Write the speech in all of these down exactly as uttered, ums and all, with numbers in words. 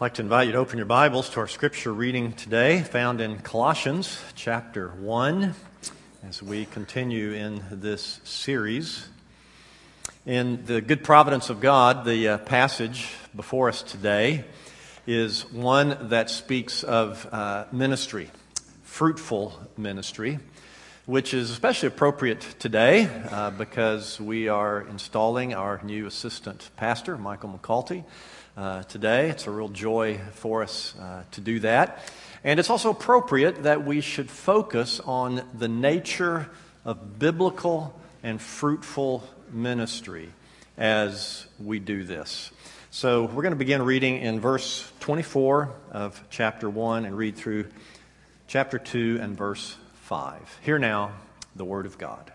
I'd like to invite you to open your Bibles to our scripture reading today, found in Colossians chapter one, as we continue in this series. In the good providence of God, the uh, passage before us today is one that speaks of uh, ministry, fruitful ministry, which is especially appropriate today uh, because we are installing our new assistant pastor, Michael McCulty. Uh, today. It's a real joy for us uh, to do that. And it's also appropriate that we should focus on the nature of biblical and fruitful ministry as we do this. So we're going to begin reading in verse twenty-four of chapter one and read through chapter two and verse five. Hear now the word of God.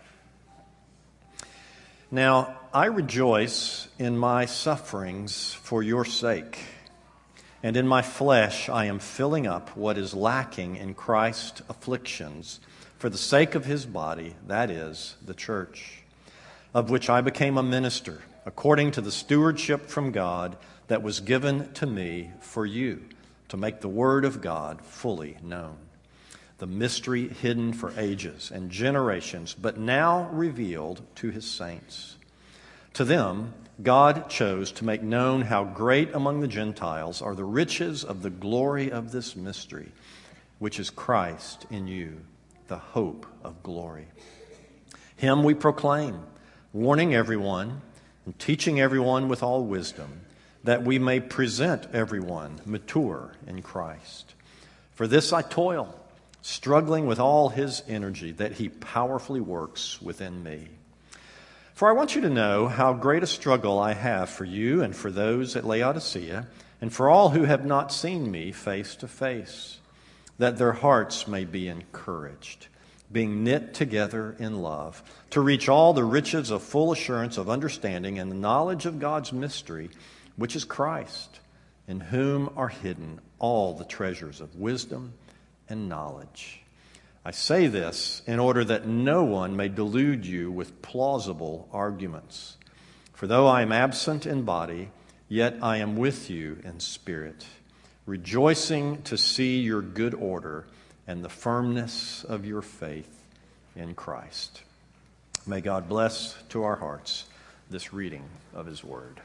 Now, I rejoice in my sufferings for your sake, and in my flesh I am filling up what is lacking in Christ's afflictions for the sake of his body, that is, the church, of which I became a minister, according to the stewardship from God that was given to me for you, to make the word of God fully known, the mystery hidden for ages and generations, but now revealed to his saints. To them, God chose to make known how great among the Gentiles are the riches of the glory of this mystery, which is Christ in you, the hope of glory. Him we proclaim, warning everyone and teaching everyone with all wisdom, that we may present everyone mature in Christ. For this I toil, struggling with all his energy that he powerfully works within me. For I want you to know how great a struggle I have for you and for those at Laodicea, and for all who have not seen me face to face, that their hearts may be encouraged, being knit together in love, to reach all the riches of full assurance of understanding and the knowledge of God's mystery, which is Christ, in whom are hidden all the treasures of wisdom and knowledge. I say this in order that no one may delude you with plausible arguments. For though I am absent in body, yet I am with you in spirit, rejoicing to see your good order and the firmness of your faith in Christ. May God bless to our hearts this reading of his word.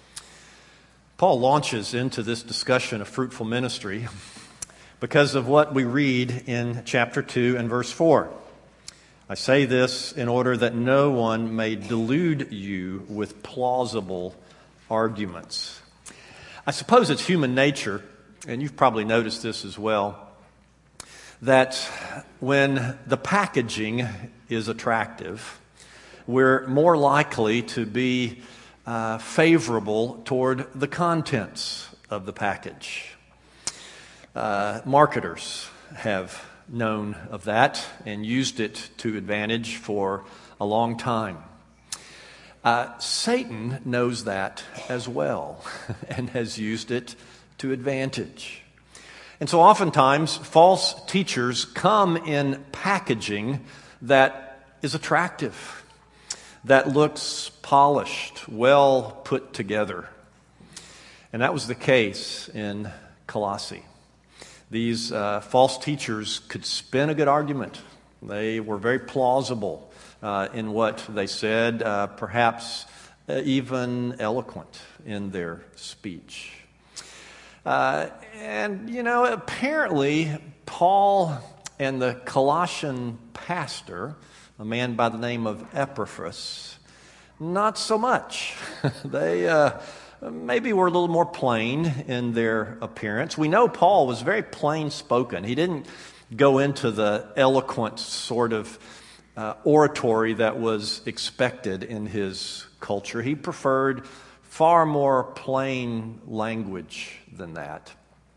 Paul launches into this discussion of fruitful ministry because of what we read in chapter two and verse four. I say this in order that no one may delude you with plausible arguments. I suppose it's human nature, and you've probably noticed this as well, that when the packaging is attractive, we're more likely to be uh, favorable toward the contents of the package. Uh, marketers have known of that and used it to advantage for a long time. Uh, Satan knows that as well and has used it to advantage. And so oftentimes false teachers come in packaging that is attractive, that looks polished, well put together. And that was the case in Colossae. These uh, false teachers could spin a good argument. They were very plausible uh, in what they said, uh, perhaps uh, even eloquent in their speech. Uh, and, you know, apparently Paul and the Colossian pastor, a man by the name of Epaphras, not so much. they... Uh, Maybe we're a little more plain in their appearance. We know Paul was very plain spoken. He didn't go into the eloquent sort of uh, oratory that was expected in his culture. He preferred far more plain language than that.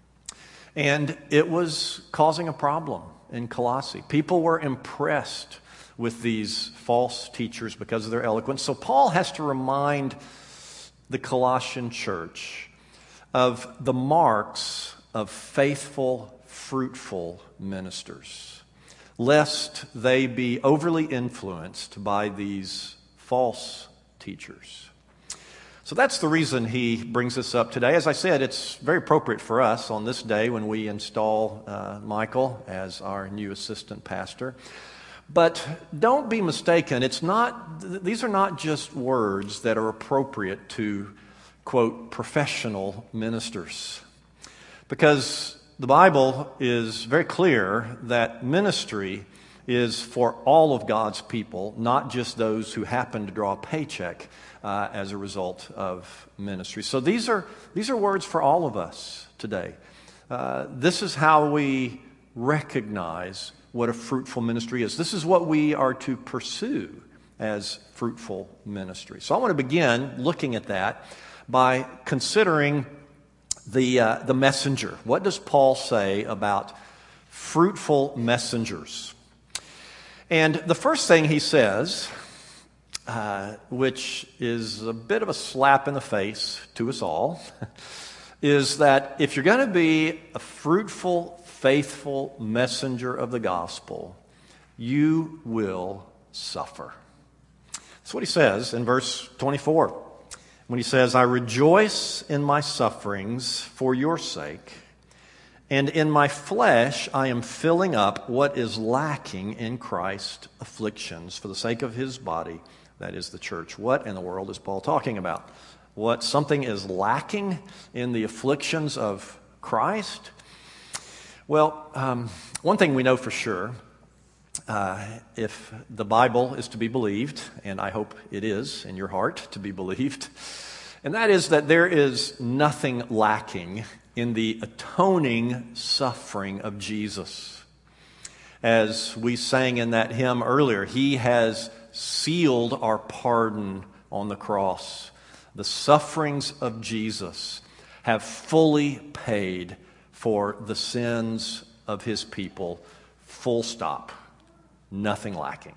And it was causing a problem in Colossae. People were impressed with these false teachers because of their eloquence. So Paul has to remind the Colossian church of the marks of faithful, fruitful ministers, lest they be overly influenced by these false teachers. So that's the reason he brings this up today. As I said, it's very appropriate for us on this day when we install uh, Michael as our new assistant pastor. But don't be mistaken, it's not, th- these are not just words that are appropriate to, quote, professional ministers. Because the Bible is very clear that ministry is for all of God's people, not just those who happen to draw a paycheck uh, as a result of ministry. So these are these are words for all of us today. Uh, this is how we recognize what a fruitful ministry is. This is what we are to pursue as fruitful ministry. So I want to begin looking at that by considering the uh, the messenger. What does Paul say about fruitful messengers? And the first thing he says, uh, which is a bit of a slap in the face to us all, is that if you're going to be a fruitful, faithful messenger of the gospel, you will suffer. That's what he says in verse twenty-four. When he says, I rejoice in my sufferings for your sake, and in my flesh I am filling up what is lacking in Christ's afflictions for the sake of his body, that is the church. What in the world is Paul talking about? What something is lacking in the afflictions of Christ? Well, um, one thing we know for sure, uh, if the Bible is to be believed, and I hope it is in your heart to be believed, and that is that there is nothing lacking in the atoning suffering of Jesus. As we sang in that hymn earlier, he has sealed our pardon on the cross. The sufferings of Jesus have fully paid for the sins of his people. Full stop. Nothing lacking.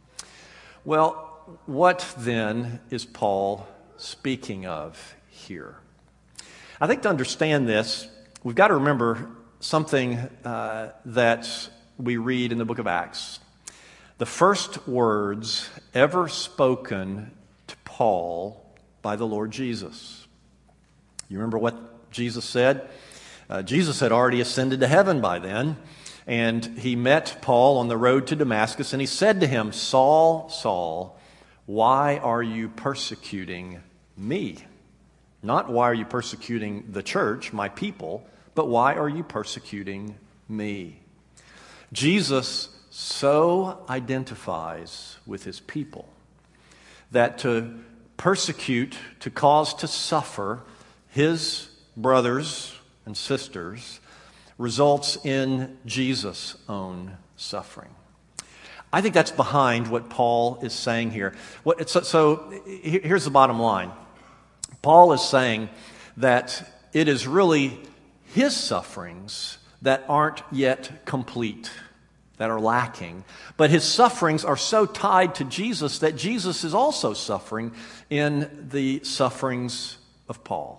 Well, what then is Paul speaking of here? I think to understand this, we've got to remember something uh, that we read in the book of Acts. The first words ever spoken to Paul by the Lord Jesus. You remember what Jesus said? Uh, Jesus had already ascended to heaven by then, and he met Paul on the road to Damascus, and he said to him, Saul, Saul, why are you persecuting me? Not why are you persecuting the church, my people, but why are you persecuting me? Jesus so identifies with his people that to persecute, to cause to suffer his brothers and sisters results in Jesus' own suffering. I think that's behind what Paul is saying here. What, so, so here's the bottom line. Paul is saying that it is really his sufferings that aren't yet complete, that are lacking. But his sufferings are so tied to Jesus that Jesus is also suffering in the sufferings of Paul.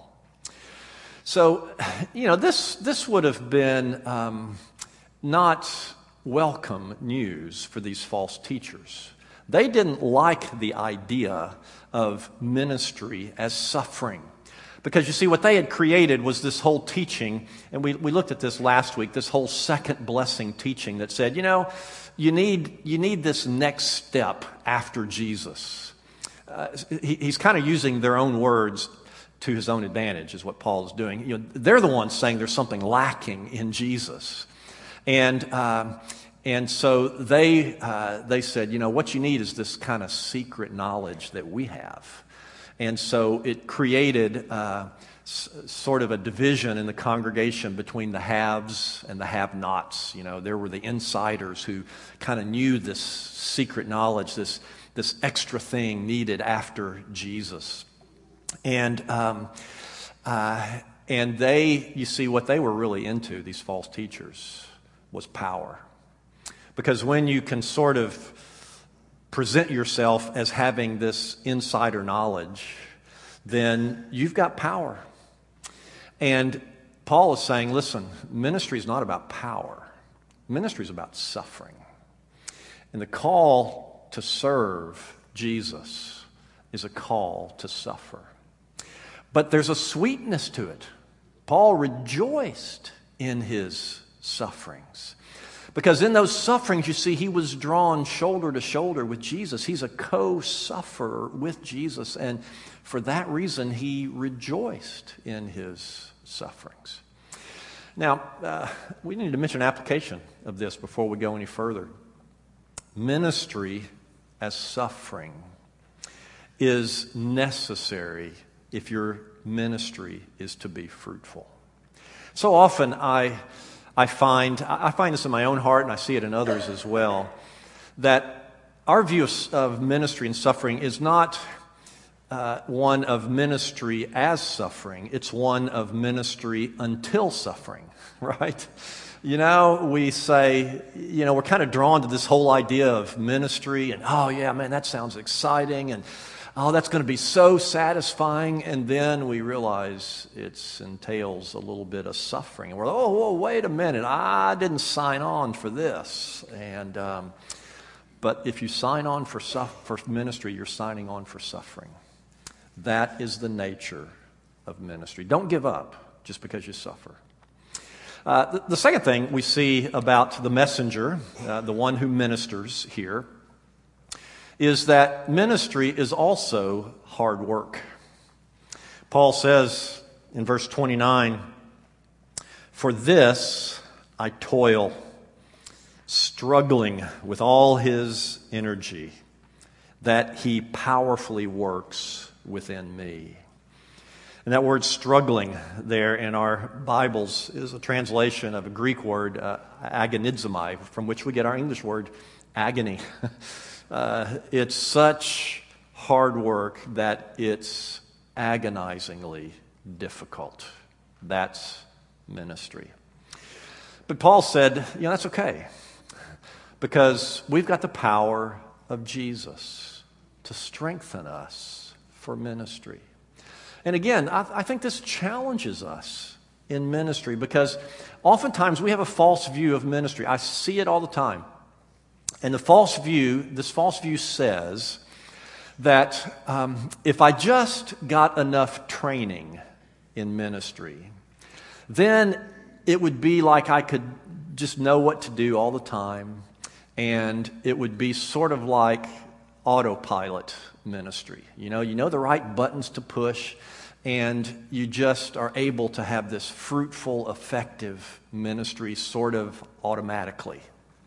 So, you know, this, this would have been um, not welcome news for these false teachers. They didn't like the idea of ministry as suffering. Because you see, what they had created was this whole teaching, and we, we looked at this last week, this whole second blessing teaching that said, you know, you need, you need this next step after Jesus. Uh, he, he's kind of using their own words to his own advantage, is what Paul is doing. You know, they're the ones saying there's something lacking in Jesus. And um, and so they uh, they said, you know, what you need is this kind of secret knowledge that we have. And so it created uh, s- sort of a division in the congregation between the haves and the have-nots. You know, there were the insiders who kind of knew this secret knowledge, this this extra thing needed after Jesus. And um, uh, and they, you see, what they were really into, these false teachers, was power. Because when you can sort of present yourself as having this insider knowledge, then you've got power. And Paul is saying, listen, ministry is not about power. Ministry is about suffering. And the call to serve Jesus is a call to suffer. But there's a sweetness to it. Paul rejoiced in his sufferings. Because in those sufferings, you see, he was drawn shoulder to shoulder with Jesus. He's a co-sufferer with Jesus. And for that reason, he rejoiced in his sufferings. Now, uh, we need to mention an application of this before we go any further. Ministry as suffering is necessary if your ministry is to be fruitful. So often I, I find, I find this in my own heart, and I see it in others as well, that our view of, of ministry and suffering is not uh, one of ministry as suffering. It's one of ministry until suffering, right? You know, we say, you know, we're kind of drawn to this whole idea of ministry, and oh yeah, man, that sounds exciting, and oh, that's going to be so satisfying, and then we realize it entails a little bit of suffering. And we're like, oh, whoa, wait a minute, I didn't sign on for this. And um, but if you sign on for suff- for ministry, you're signing on for suffering. That is the nature of ministry. Don't give up just because you suffer. Uh, the, the second thing we see about the messenger, uh, the one who ministers here, is that ministry is also hard work. Paul says in verse twenty-nine, "For this I toil, struggling with all his energy, that he powerfully works within me." And that word struggling there in our Bibles is a translation of a Greek word, uh, agonizomai, from which we get our English word agony. Uh, it's such hard work that it's agonizingly difficult. That's ministry. But Paul said, you know, that's okay, because we've got the power of Jesus to strengthen us for ministry. And again, I, I think this challenges us in ministry, because oftentimes we have a false view of ministry. I see it all the time. And the false view, this false view says that um, if I just got enough training in ministry, then it would be like I could just know what to do all the time, and it would be sort of like autopilot ministry. You know, you know the right buttons to push, and you just are able to have this fruitful, effective ministry sort of automatically.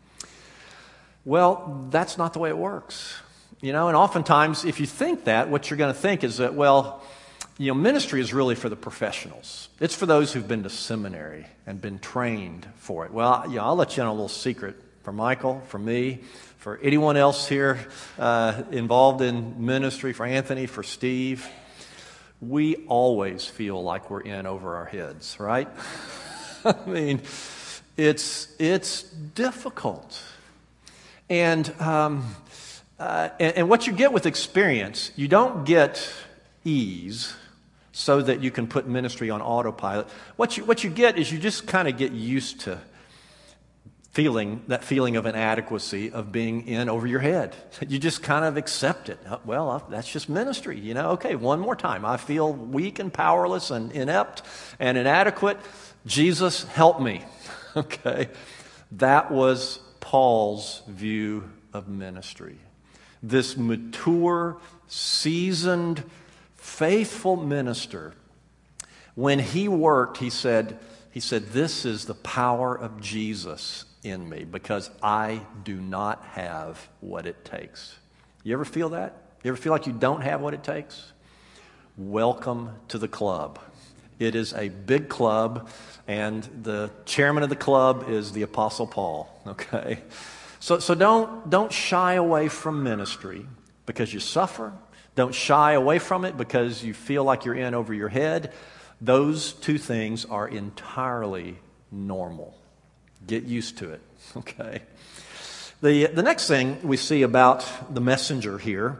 Well, that's not the way it works. You know, and oftentimes if you think that, what you're going to think is that, well, you know, ministry is really for the professionals. It's for those who've been to seminary and been trained for it. Well, you know, I'll let you know a little secret for Michael, for me, for anyone else here uh, involved in ministry, for Anthony, for Steve. We always feel like we're in over our heads, right? I mean, it's it's difficult. And, um, uh, and and what you get with experience, you don't get ease so that you can put ministry on autopilot. What you what you get is you just kind of get used to feeling that feeling of inadequacy of being in over your head. You just kind of accept it. Well, that's just ministry, you know. Okay, one more time. I feel weak and powerless and inept and inadequate. Jesus, help me. Okay, that was Paul's view of ministry. This mature, seasoned, faithful minister, when he worked, he said, he said, this is the power of Jesus in me, because I do not have what it takes. You ever feel that? You ever feel like you don't have what it takes? Welcome to the club. It is a big club, and the chairman of the club is the Apostle Paul, okay? So so don't, don't shy away from ministry because you suffer. Don't shy away from it because you feel like you're in over your head. Those two things are entirely normal. Get used to it, okay? The, the next thing we see about the messenger here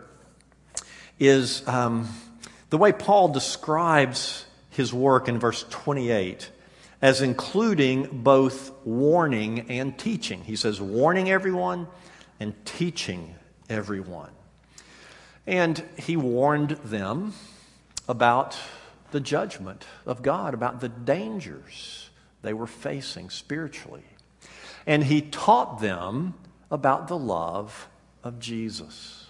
is um, the way Paul describes his work in verse twenty-eight as including both warning and teaching. He says, warning everyone and teaching everyone. And he warned them about the judgment of God, about the dangers they were facing spiritually. And he taught them about the love of Jesus.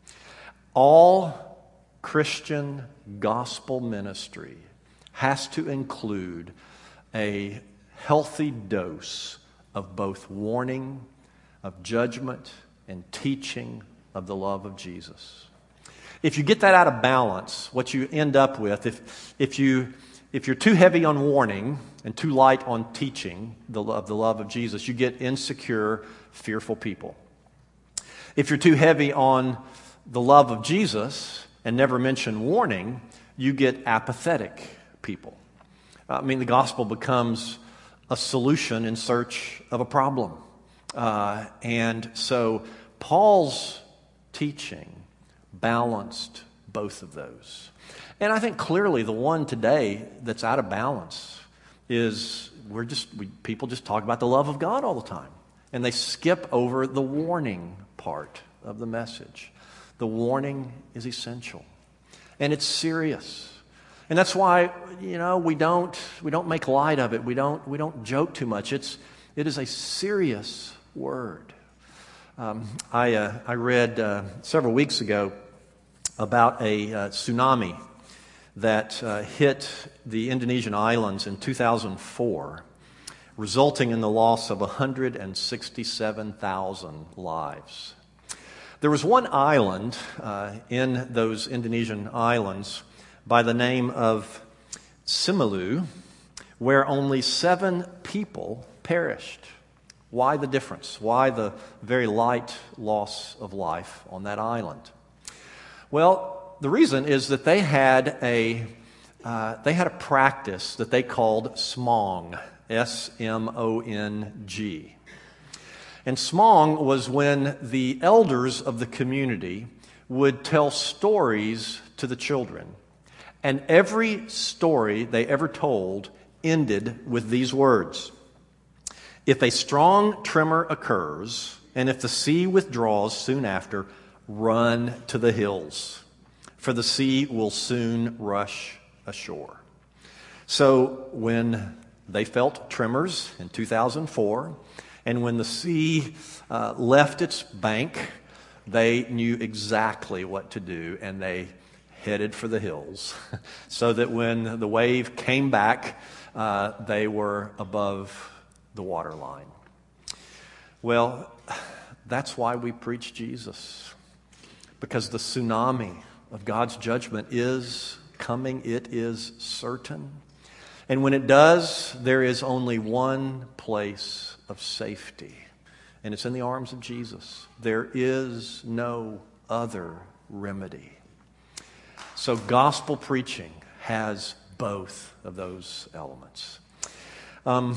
All Christian gospel ministry has to include a healthy dose of both warning, of judgment, and teaching of the love of Jesus. If you get that out of balance, what you end up with, if, if, you, if you're too heavy on warning and too light on teaching the love, the love of Jesus, you get insecure, fearful people. If you're too heavy on the love of Jesus and never mention warning, you get apathetic people. I mean, the gospel becomes a solution in search of a problem. Uh, and so Paul's teaching balanced both of those. And I think clearly the one today that's out of balance is we're just we, people just talk about the love of God all the time. And they skip over the warning part of the message. The warning is essential. And it's serious. And that's why, you know, we don't we don't make light of it. We don't we don't joke too much. It's it is a serious word. Um, I uh, I read uh, several weeks ago about a uh, tsunami that uh, hit the Indonesian islands in two thousand four, resulting in the loss of one hundred sixty-seven thousand lives. There was one island uh, in those Indonesian islands by the name of Simeulue, where only seven people perished. Why the difference? Why the very light loss of life on that island? Well, the reason is that they had a uh, they had a practice that they called smong, S M O N G. And smong was when the elders of the community would tell stories to the children. And every story they ever told ended with these words: if a strong tremor occurs, and if the sea withdraws soon after, run to the hills, for the sea will soon rush ashore. So when they felt tremors in two thousand four, and when the sea uh, left its bank, they knew exactly what to do, and they headed for the hills, so that when the wave came back, uh, they were above the waterline. Well, that's why we preach Jesus, because the tsunami of God's judgment is coming. It is certain. And when it does, there is only one place of safety, and it's in the arms of Jesus. There is no other remedy. So gospel preaching has both of those elements. Um,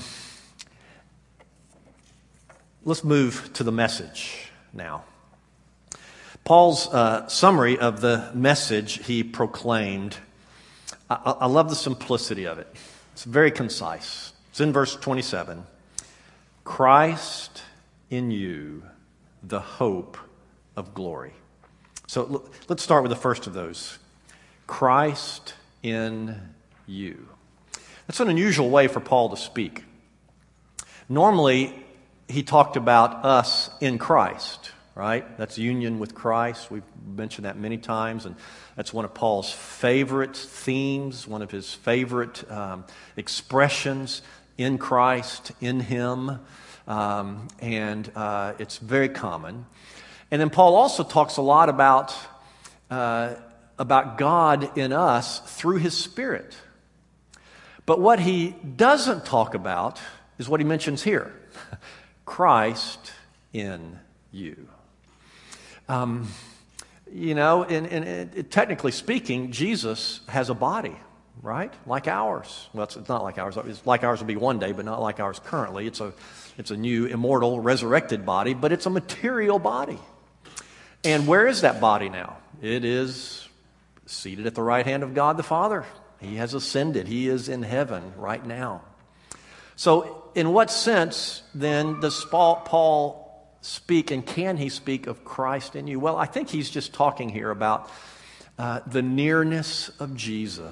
let's move to the message now. Paul's uh, summary of the message he proclaimed, I, I love the simplicity of it. It's very concise. It's in verse twenty-seven. Christ in you, the hope of glory. So let's start with the first of those. Christ in you. That's an unusual way for Paul to speak. Normally, he talked about us in Christ, right? That's union with Christ. We've mentioned that many times, and that's one of Paul's favorite themes, one of his favorite um, expressions, in Christ, in Him, um, and uh, it's very common. And then Paul also talks a lot about uh, about God in us through His Spirit. But what he doesn't talk about is what he mentions here. Christ in you. Um, you know, in, in, in, technically speaking, Jesus has a body, right? Like ours. Well, it's, it's not like ours. It's like ours will be one day, but not like ours currently. It's a, it's a new, immortal, resurrected body, but it's a material body. And where is that body now? It is seated at the right hand of God the Father. He has ascended. He is in heaven right now. So in what sense, then, does Paul speak, and can he speak of Christ in you? Well, I think he's just talking here about uh, the nearness of Jesus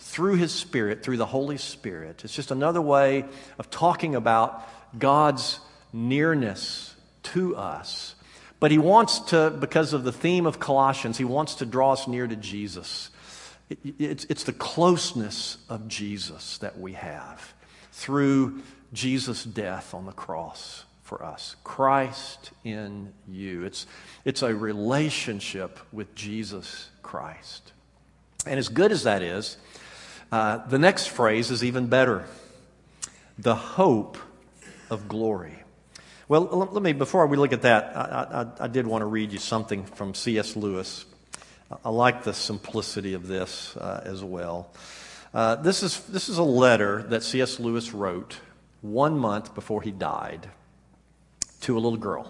through His Spirit, through the Holy Spirit. It's just another way of talking about God's nearness to us. But He wants to, because of the theme of Colossians, He wants to draw us near to Jesus. It, it's, it's the closeness of Jesus that we have through Jesus' death on the cross for us. Christ in you. It's, it's a relationship with Jesus Christ. And as good as that is, uh, the next phrase is even better. The hope of glory. Well, let me, before we look at that, I, I, I did want to read you something from C S Lewis. I like the simplicity of this uh, as well. Uh, this is this is a letter that C S Lewis wrote one month before he died to a little girl.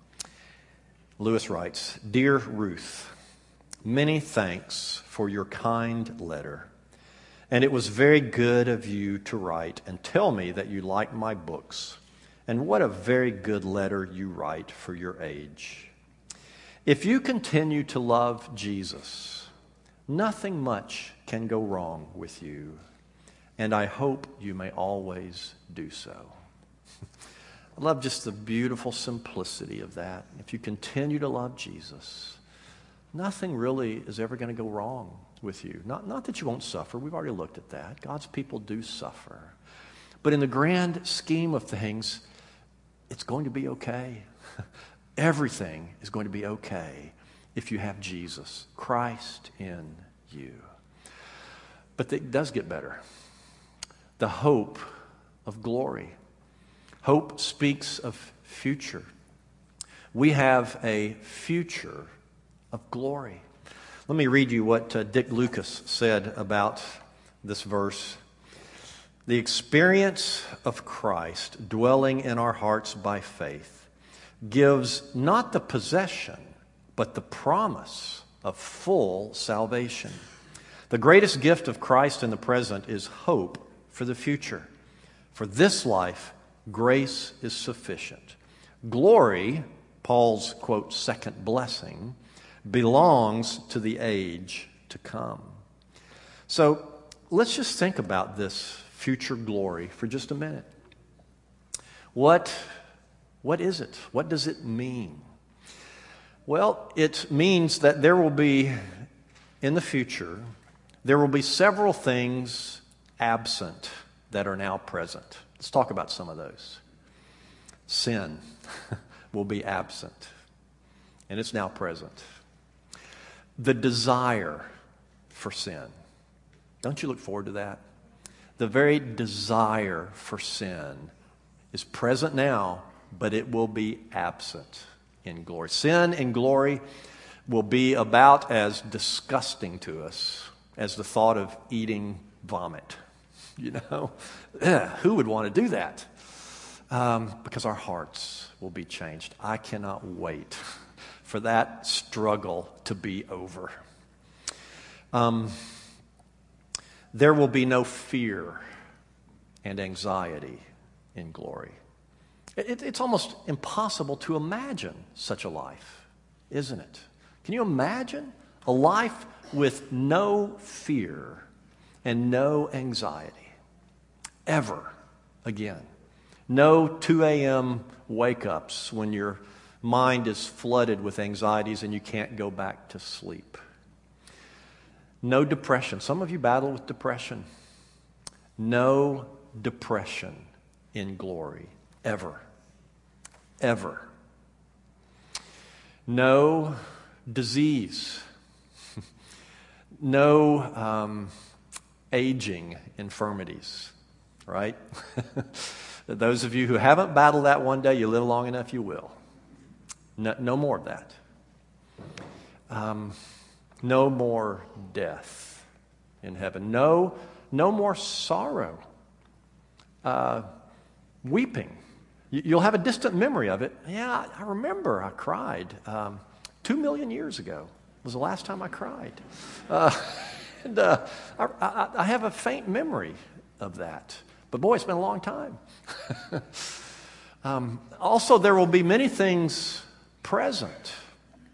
Lewis writes, "Dear Ruth, many thanks for your kind letter, and it was very good of you to write and tell me that you like my books, and what a very good letter you write for your age. If you continue to love Jesus, nothing much can go wrong with you, and I hope you may always do so." I love just the beautiful simplicity of that. If you continue to love Jesus, nothing really is ever going to go wrong with you. Not, not that you won't suffer. We've already looked at that. God's people do suffer. But in the grand scheme of things, it's going to be okay. Everything is going to be okay if you have Jesus, Christ in you. But it does get better. The hope of glory. Hope speaks of future. We have a future of glory. Let me read you what uh, Dick Lucas said about this verse. "The experience of Christ dwelling in our hearts by faith gives not the possession, but the promise of full salvation. The greatest gift of Christ in the present is hope for the future. For this life, grace is sufficient. Glory," Paul's, quote, second blessing, "belongs to the age to come." So let's just think about this future glory for just a minute. What, what is it? What does it mean? Well, it means that there will be, in the future, there will be several things absent that are now present. Let's talk about some of those. Sin will be absent, and it's now present. The desire for sin. Don't you look forward to that? The very desire for sin is present now, but it will be absent in glory. Sin in glory will be about as disgusting to us as the thought of eating vomit. You know, Ugh, who would want to do that? Um, because our hearts will be changed. I cannot wait for that struggle to be over. Um, there will be no fear and anxiety in glory. It, it's almost impossible to imagine such a life, isn't it? Can you imagine a life with no fear and no anxiety ever again? No two a.m. wake-ups when your mind is flooded with anxieties and you can't go back to sleep. No depression. Some of you battle with depression. No depression in glory, ever. Ever. No disease. No um, aging infirmities, right? Those of you who haven't battled that one day, you live long enough, you will. No, no more of that. Um, no more death in heaven. No, no more sorrow. Uh, weeping. You, you'll have a distant memory of it. Yeah, I, I remember I cried. Um, two million years ago was the last time I cried. Uh, and uh, I, I, I have a faint memory of that. But boy, it's been a long time. um, also, there will be many things present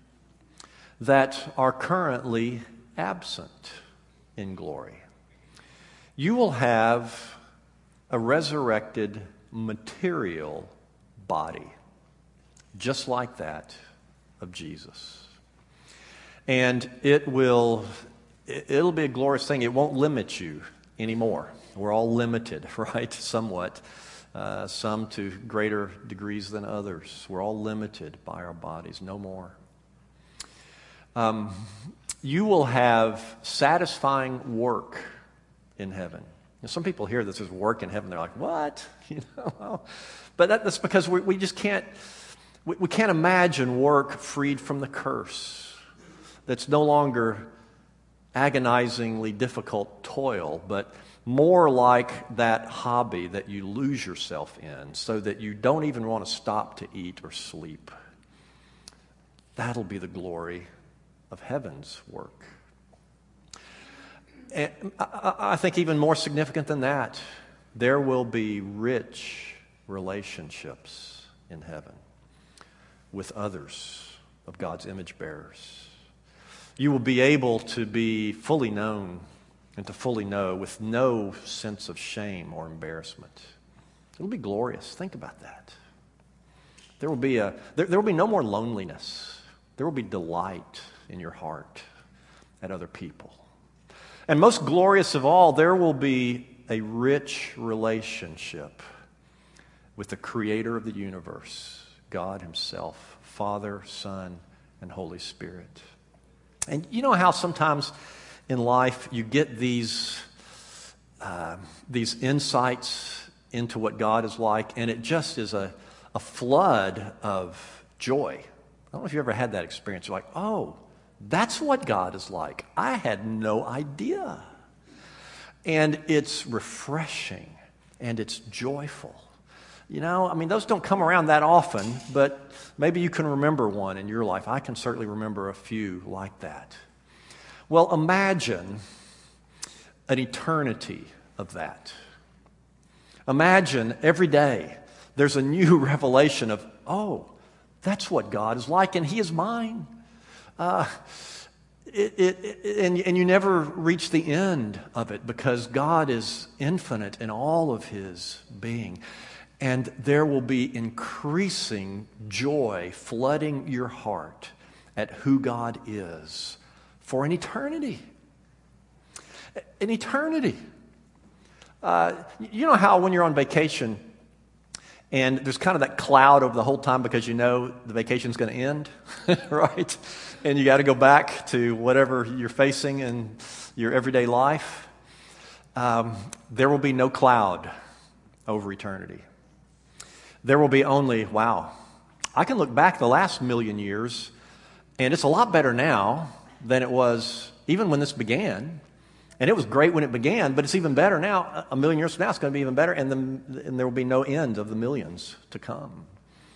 that are currently absent in glory. You will have a resurrected material body, just like that of Jesus. And it will, it'll be a glorious thing. It won't limit you anymore. We're all limited, right? Somewhat. Uh, some to greater degrees than others. We're all limited by our bodies, no more. Um, you will have satisfying work in heaven. You know, some people hear this as work in heaven. They're like, what? You know, but that, that's because we, we just can't, we, we can't imagine work freed from the curse. That's no longer agonizingly difficult toil, but more like that hobby that you lose yourself in so that you don't even want to stop to eat or sleep. That'll be the glory of heaven's work. And I think even more significant than that, there will be rich relationships in heaven with others of God's image bearers. You will be able to be fully known and to fully know with no sense of shame or embarrassment. It'll be glorious. Think about that. There will be a there, there will be no more loneliness. There will be delight in your heart at other people. And most glorious of all, there will be a rich relationship with the creator of the universe, God himself, Father, Son, and Holy Spirit. And you know how sometimes in life you get these uh, these insights into what God is like, and it just is a, a flood of joy. I don't know if you ever had that experience. You're like, oh, that's what God is like. I had no idea. And it's refreshing, and it's joyful. You know, I mean, those don't come around that often, but maybe you can remember one in your life. I can certainly remember a few like that. Well, imagine an eternity of that. Imagine every day there's a new revelation of, oh, that's what God is like, and He is mine. Uh, it, it, it, and, and you never reach the end of it because God is infinite in all of His being. And there will be increasing joy flooding your heart at who God is for an eternity. An eternity. Uh, you know how when you're on vacation and there's kind of that cloud over the whole time because you know the vacation's going to end, right? And you got to go back to whatever you're facing in your everyday life. Um, there will be no cloud over eternity. There will be only, wow, I can look back the last million years, and it's a lot better now than it was even when this began. And it was great when it began, but it's even better now. A million years from now, it's going to be even better, and, the, and there will be no end of the millions to come.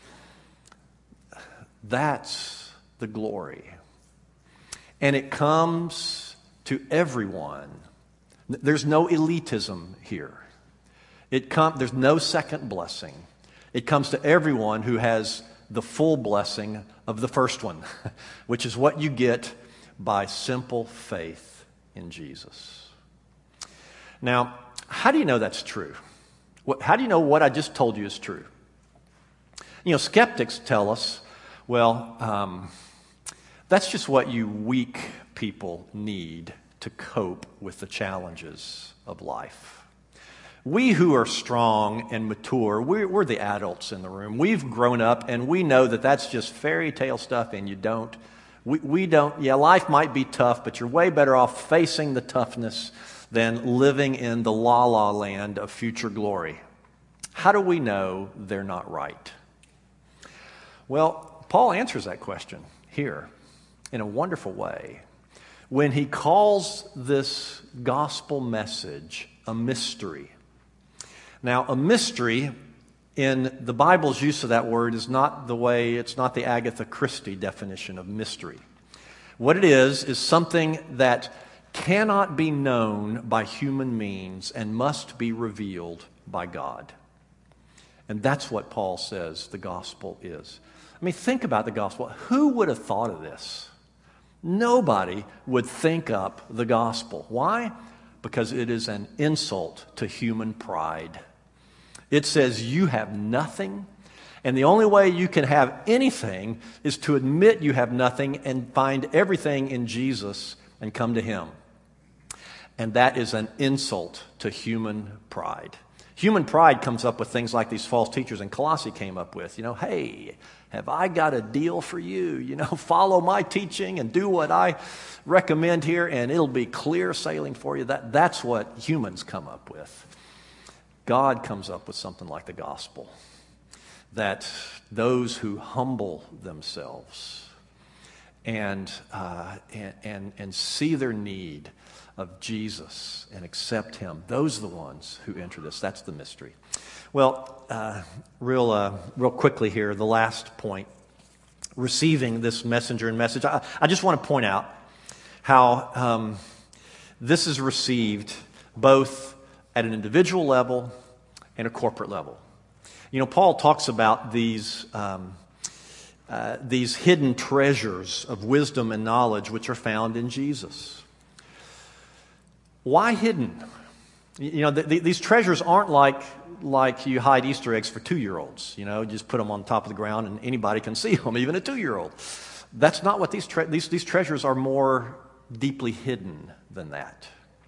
That's the glory. And it comes to everyone. There's no elitism here. It com- there's no second blessing. It comes to everyone who has the full blessing of the first one, which is what you get by simple faith in Jesus. Now, how do you know that's true? What, how do you know what I just told you is true? You know, skeptics tell us, well, um, that's just what you weak people need to cope with the challenges of life. We who are strong and mature, we're, we're the adults in the room. We've grown up and we know that that's just fairy tale stuff and you don't, we, we don't, yeah, life might be tough, but you're way better off facing the toughness than living in the la-la land of future glory. How do we know they're not right? Well, Paul answers that question here in a wonderful way when he calls this gospel message a mystery. Now, a mystery in the Bible's use of that word is not the way, it's not the Agatha Christie definition of mystery. What it is, is something that cannot be known by human means and must be revealed by God. And that's what Paul says the gospel is. I mean, think about the gospel. Who would have thought of this? Nobody would think up the gospel. Why? because it is an insult to human pride. It says you have nothing, and the only way you can have anything is to admit you have nothing and find everything in Jesus and come to Him. And that is an insult to human pride. Human pride comes up with things like these false teachers in Colossae came up with. You know, hey, have I got a deal for you? You know, follow my teaching and do what I recommend here, and it'll be clear sailing for you. That, that's what humans come up with. God comes up with something like the gospel, that those who humble themselves and, uh, and, and, and see their need of Jesus and accept Him, those are the ones who enter this. That's the mystery. Well, uh, real, uh, real quickly here, the last point, receiving this messenger and message. I, I just want to point out how um, this is received both at an individual level and a corporate level. You know, Paul talks about these um, uh, these hidden treasures of wisdom and knowledge which are found in Jesus. Why hidden? You know, th- th- these treasures aren't like like you hide Easter eggs for two-year-olds. You know, just put them on top of the ground and anybody can see them, even a two-year-old. That's not what these tre- these these treasures are. More deeply hidden than that.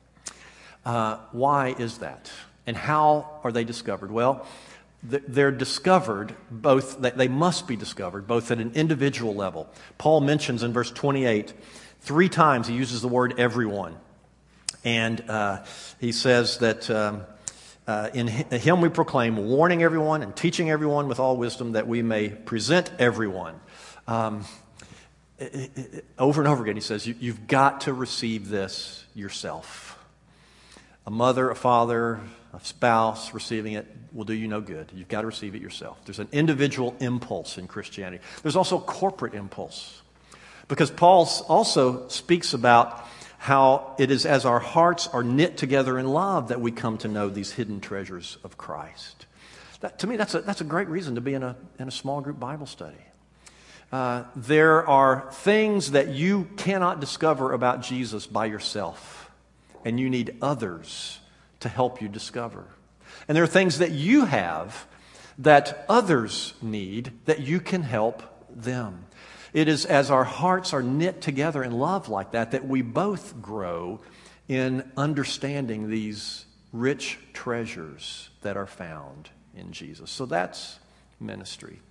Uh, why is that? And how are they discovered? Well, th- they're discovered both, they must be discovered both at an individual level. Paul mentions in verse twenty-eight, three times he uses the word everyone. And uh, he says that um, uh, in him we proclaim, warning everyone and teaching everyone with all wisdom, that we may present everyone. Um, it, it, over and over again he says, you, you've got to receive this yourself. A mother, a father, a spouse receiving it will do you no good. You've got to receive it yourself. There's an individual impulse in Christianity. There's also a corporate impulse. Because Paul also speaks about how it is as our hearts are knit together in love that we come to know these hidden treasures of Christ. That, to me, that's a, that's a great reason to be in a, in a small group Bible study. Uh, there are things that you cannot discover about Jesus by yourself, and you need others to help you discover. And there are things that you have that others need that you can help them. It is as our hearts are knit together in love like that that we both grow in understanding these rich treasures that are found in Jesus. So that's ministry.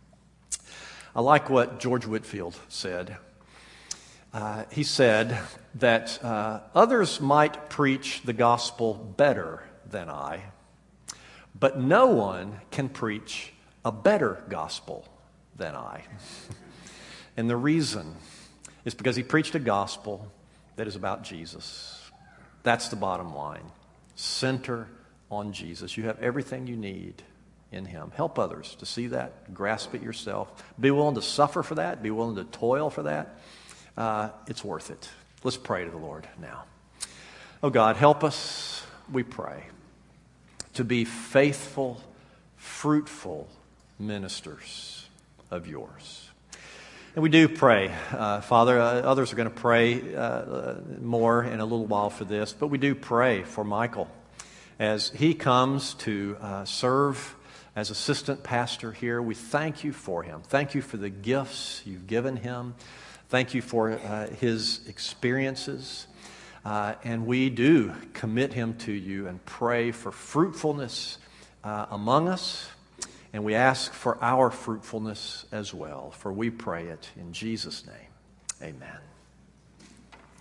I like what George Whitefield said. Uh, he said that uh, others might preach the gospel better than I, but no one can preach a better gospel than I. And the reason is because he preached a gospel that is about Jesus. That's the bottom line. Center on Jesus. You have everything you need in Him. Help others to see that, grasp it yourself. Be willing to suffer for that, be willing to toil for that. Uh, it's worth it. Let's pray to the Lord now. Oh God, help us, we pray, to be faithful, fruitful ministers of yours. And we do pray, uh, Father, uh, others are going to pray uh, more in a little while for this, but we do pray for Michael as he comes to uh, serve as assistant pastor here. We thank you for him. Thank you for the gifts you've given him. Thank you for uh, his experiences. Uh, and we do commit him to you and pray for fruitfulness uh, among us. And we ask for our fruitfulness as well, for we pray it in Jesus' name. Amen.